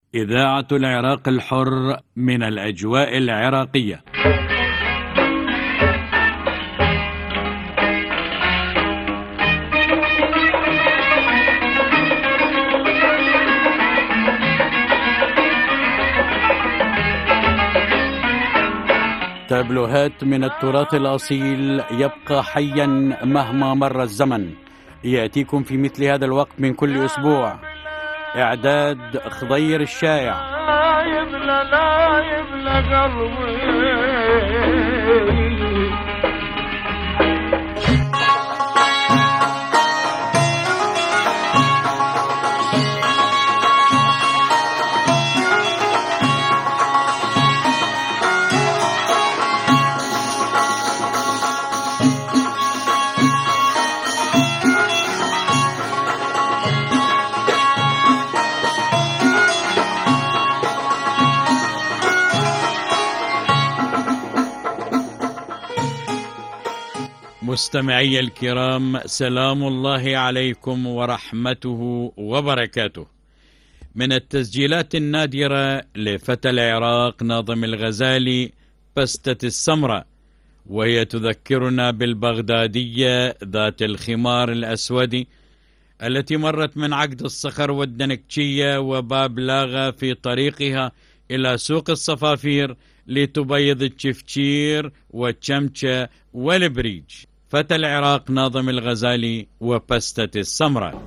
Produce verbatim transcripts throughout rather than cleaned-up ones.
إذاعة العراق الحر من الأجواء العراقية. تابلوهات من التراث الأصيل يبقى حيا مهما مر الزمن، يأتيكم في مثل هذا الوقت من كل أسبوع. إعداد خضير الشايع. لا يبلى لا يبلى قلبي. مستمعي الكرام، سلام الله عليكم ورحمته وبركاته. من التسجيلات النادرة لفتى العراق ناظم الغزالي بستة السمرة، وهي تذكرنا بالبغدادية ذات الخمار الأسود التي مرت من عقد الصخر والدنكشية وباب لاغا في طريقها إلى سوق الصفافير لتبيض الشفشير والشمشة والبريج. فتى العراق ناظم الغزالي وبستة السمرة.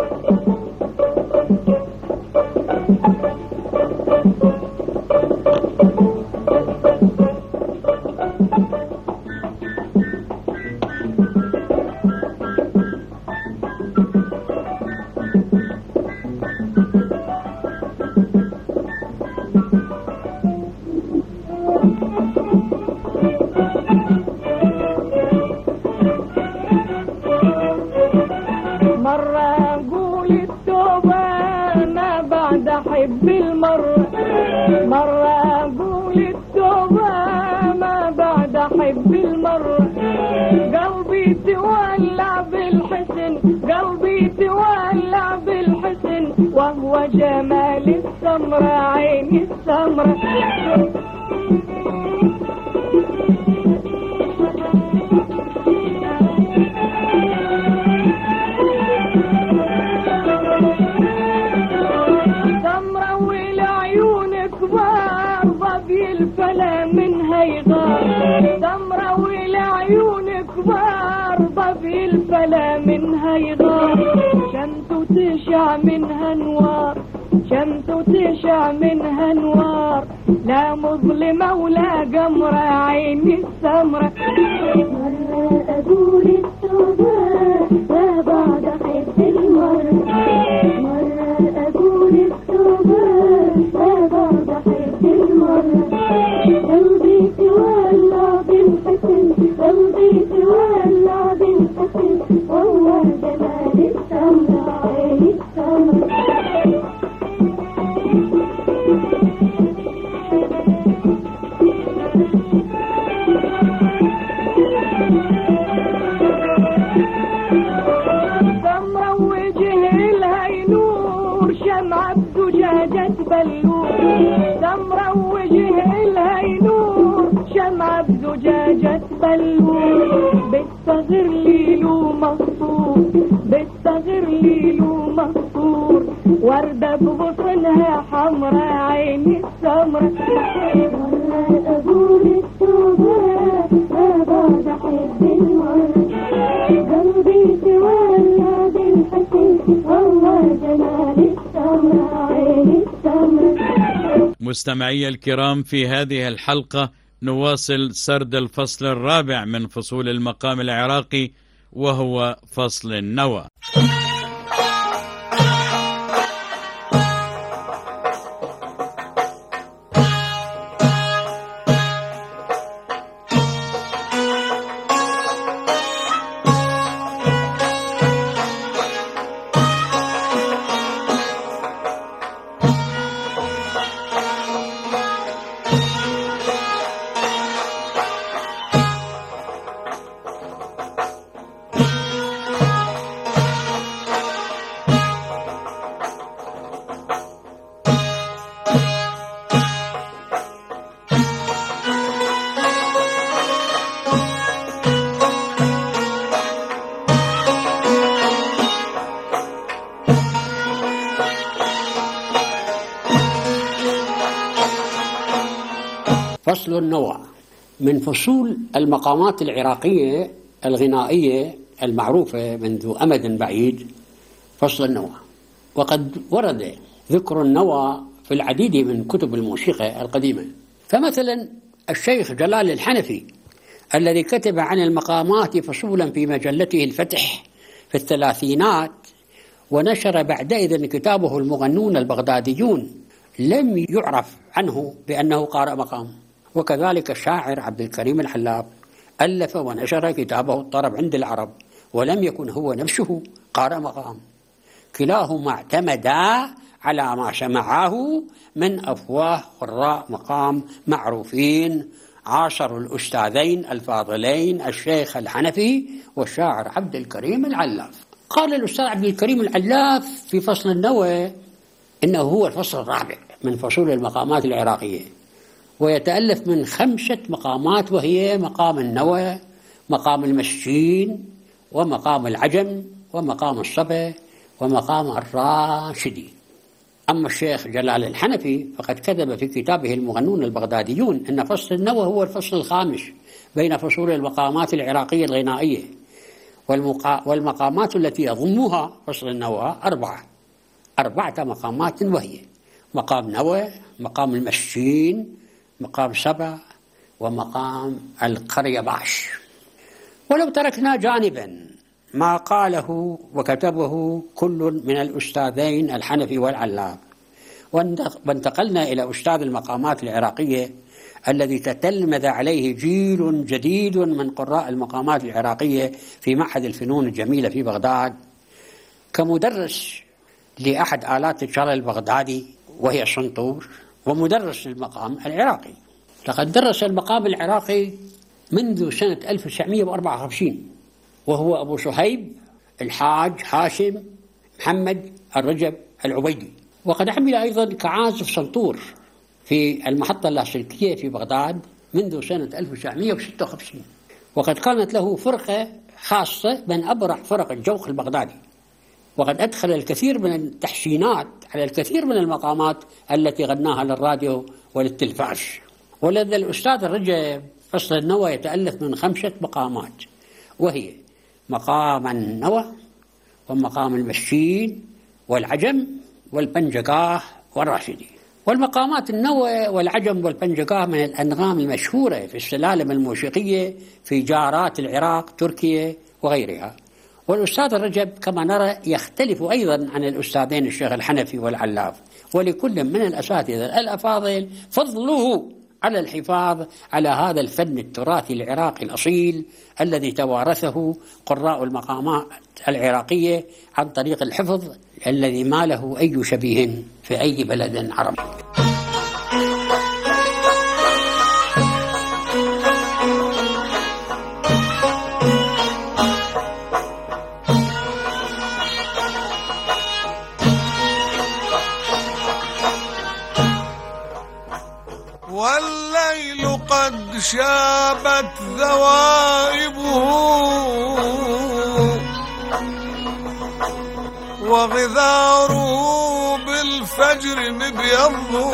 حب المرة مرة أقول التوبة ما بعد حب المرة. قلبي تولع بالحسن قلبي تولع بالحسن وهو جمال السمرة عيني السمرة. الفلا منها يغار سمرة والعيون كبار ضبي الفلا منها يغار. شمس تشع منها نوار شمس تشع منها نوار لا مظلمة ولا قمرة عيني السمرة. مرة أقول التوبة ما بعد حب المرة مرة أقول التوبة ما بعد حب المرة. قلبي تولع بالحسن قلبي تولع بالحسن وهو جمال السمرة عيني السمرة. سمرة وجه لها ينور شمعة بزجاجة بلور سمرة وجه لها ينور شمعة بزجاجة بلور. بتصغر ليلو مقصور بتصغر ليلو مقصور وردة بغصنها حمرا عيني السمرة. مرة أقول التوبة ما بعد حب المرة قلبي تولع بالحسن والله جمال السمرة عيني السمرة. مستمعي الكرام، في هذه الحلقة نواصل سرد الفصل الرابع من فصول المقام العراقي وهو فصل النوى. فصل النوى من فصول المقامات العراقية الغنائية المعروفة منذ أمد بعيد. فصل النوى، وقد ورد ذكر النوى في العديد من كتب الموسيقى القديمة، فمثلا الشيخ جلال الحنفي الذي كتب عن المقامات فصولا في مجلته الفتح في الثلاثينات، ونشر بعدئذ كتابه المغنون البغداديون، لم يعرف عنه بأنه قارئ مقام. وكذلك الشاعر عبد الكريم العلاف ألف ونشر كتابه الطرب عند العرب، ولم يكن هو نفسه قارئ مقام. كلاهما اعتمدا على ما سمعه من أفواه قراء مقام معروفين عاصروا الأستاذين الفاضلين الشيخ الحنفي والشاعر عبد الكريم العلاف. قال الأستاذ عبد الكريم العلاف في فصل النوى إنه هو الفصل الرابع من فصول المقامات العراقية، ويتألف من خمسة مقامات، وهي مقام النوى، مقام المسكين، ومقام العجم، ومقام الصبا، ومقام الراشدي. أما الشيخ جلال الحنفي فقد كتب في كتابه المغنون البغداديون أن فصل النوى هو الفصل الخامس بين فصول المقامات العراقية الغنائية، والمقا... والمقامات التي يضمها فصل النوى أربعة أربعة مقامات، وهي مقام نوى، مقام المسكين، مقام سبا، ومقام القرية باش. ولو تركنا جانبا ما قاله وكتبه كل من الأستاذين الحنفي والعلاف، وانتقلنا إلى أستاذ المقامات العراقية الذي تتلمذ عليه جيل جديد من قراء المقامات العراقية في معهد الفنون الجميلة في بغداد، كمدرس لأحد آلات الشرع البغدادي وهي السنطور، ومدرس للمقام العراقي. لقد درس المقام العراقي منذ سنة ألف وتسعمئة وأربعة وخمسين، وهو أبو صهيب الحاج هاشم محمد الرجب العبيدي، وقد عمل أيضا كعازف سنطور في المحطة اللاسلكية في بغداد منذ سنة ألف وتسعمئة وستة وخمسين، وقد كانت له فرقة خاصة من أبرع فرق الجوق البغدادي، وقد أدخل الكثير من التحسينات على الكثير من المقامات التي غناها للراديو وللتلفاز. ولدى الأستاذ الرجب فصل النوى يتألف من خمسة مقامات، وهي مقام النوى، ومقام المسكين، والعجم، والبنجقاه، والراشدي. والمقامات النوى والعجم والبنجقاه من الأنغام المشهورة في السلالم الموسيقية في جارات العراق، تركيا وغيرها. والأستاذ الرجب كما نرى يختلف أيضا عن الأستاذين الشيخ الحنفي والعلاف، ولكل من الأساتذة الأفاضل فضله على الحفاظ على هذا الفن التراثي العراقي الأصيل الذي توارثه قراء المقامات العراقية عن طريق الحفظ الذي ما له أي شبيه في أي بلد عربي. والليل قد شابت ذوائبه وغذاره بالفجر مبيضه،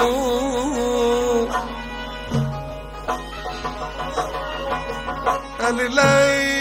الليل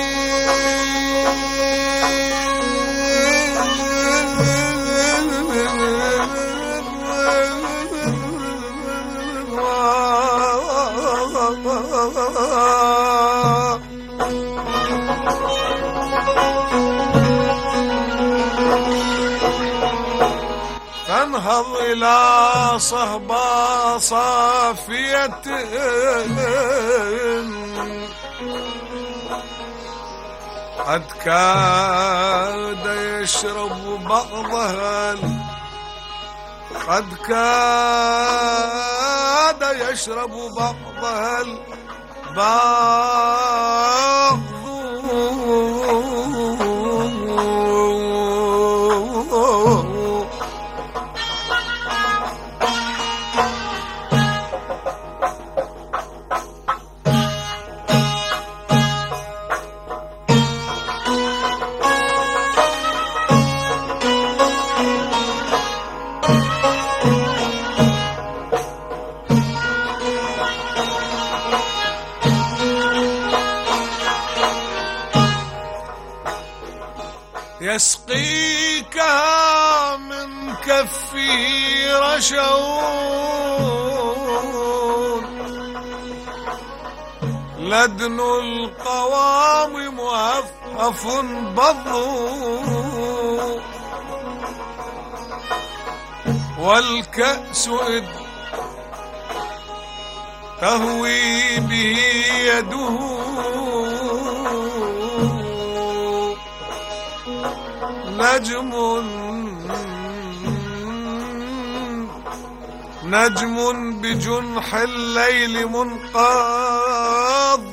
فانهض إلى صهبة صافية قد كاد يشرب بعضها قد كاد يشرب بعضها البعض به رشون لدن القوام مهفهف بض والكأس إذ تهوي به يده نجم نجم بجنح الليل منقض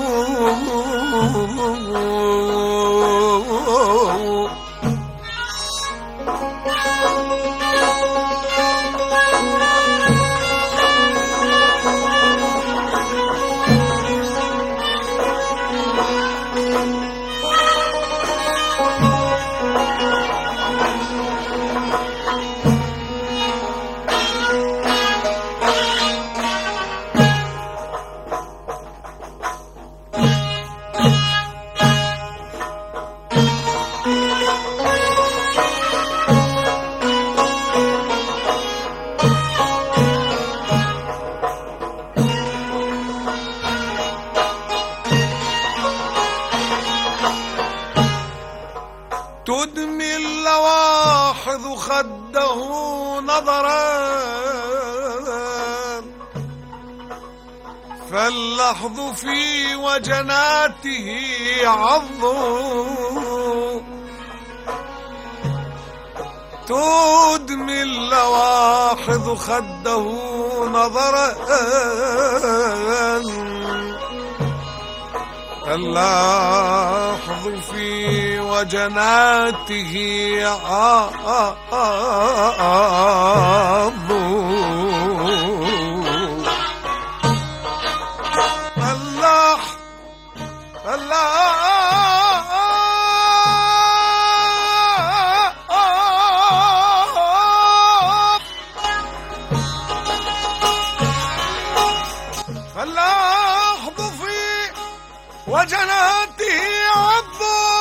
تدمي اللواحظ خده نظرا فاللحظ في وجناته عض تدمي اللواحظ خده نظرا اللحظ في وجناته عض اللحظ اللحظ في وجناته عض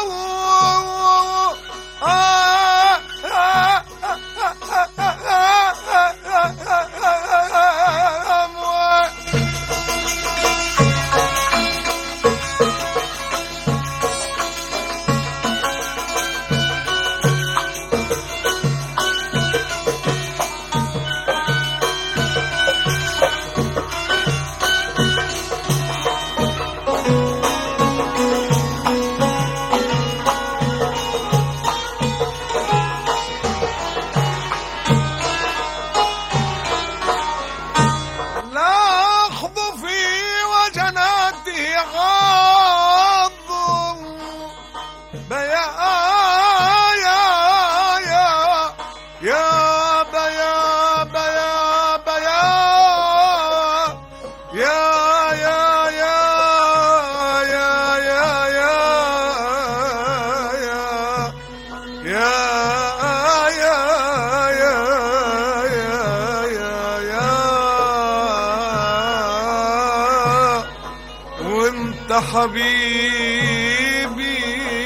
حبيبي.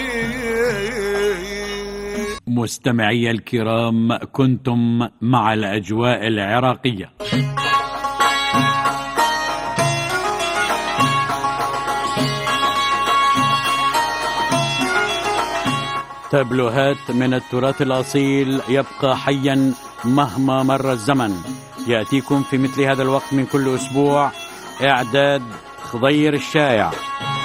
مستمعي الكرام، كنتم مع الأجواء العراقية. تابلوهات من التراث الأصيل يبقى حيا مهما مر الزمن، يأتيكم في مثل هذا الوقت من كل أسبوع. إعداد خضير الشايع.